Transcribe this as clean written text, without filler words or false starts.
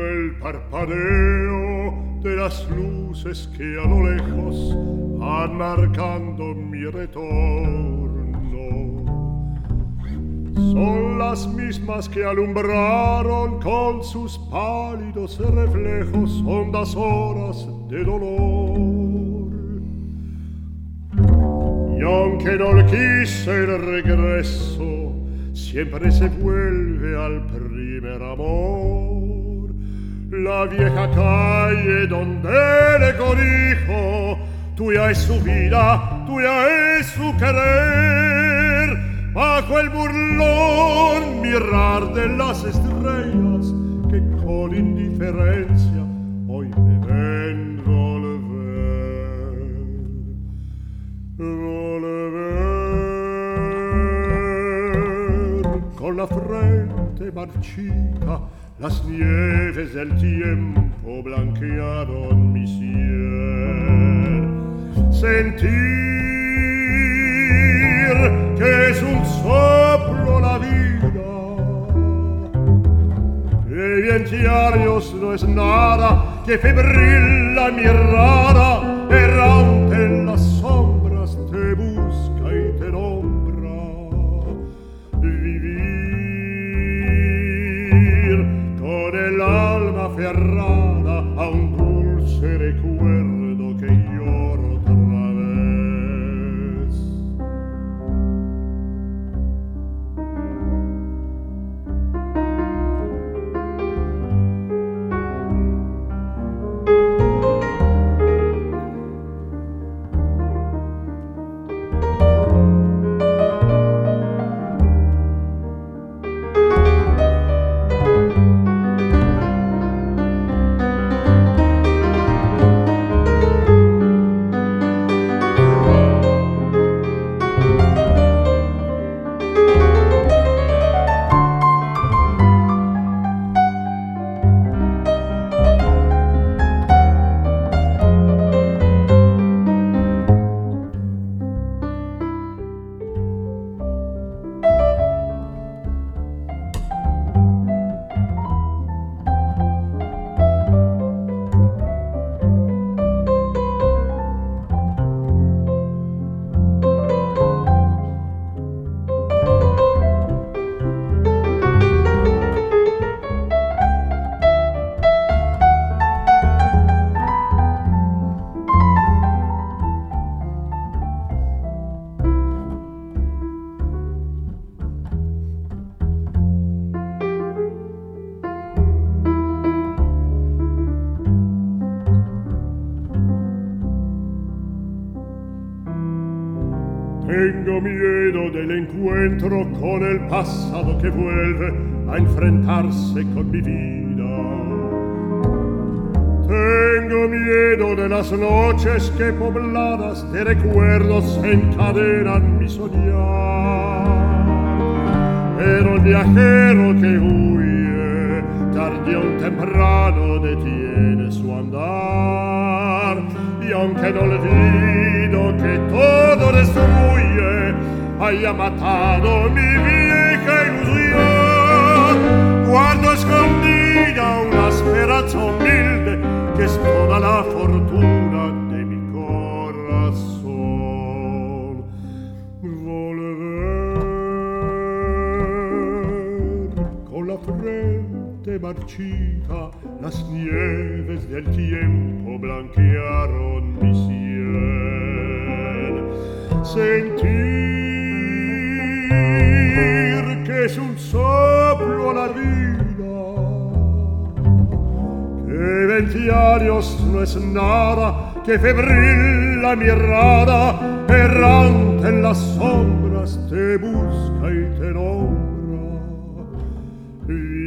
el parpadeo de las luces que a lo lejos van marcando mi retorno. Son las mismas que alumbraron con sus pálidos reflejos hondas horas de dolor. Y aunque no le quise el regreso, siempre se vuelve al primer amor. La vieja calle donde le codijo, tuya es su vida, tuya es su querer. Bajo el burlón mirar de las estrellas que con indiferencia hoy me ven volver. Volver con la frente marchita, las nieves del tiempo blanquearon mi sien. Sentir que es un soplo la vida, que vientiarios no es nada, que febril la mirada, errante en las sombras te busca y te nombra. Vivir con el alma aferrada a un dulce recuerdo que lloro otra vez. Tengo miedo del encuentro con el pasado que vuelve a enfrentarse con mi vida. Tengo miedo de las noches que pobladas de recuerdos encadenan mi soñar. Pero el viajero que huye, tarde o temprano detiene su andar. Y aunque no olvido que todo destruye, haya matado mi vieja ilusión, guardo escondida una esperanza humilde que es toda la fortuna de mi corazón. Volver con la frente marchita, las nieves del tiempo blanquearon mi sien. Sentir que es un soplo a la vida, que venciarios no es nada, que febril la mirada, errante en las sombras te busca y te nombra.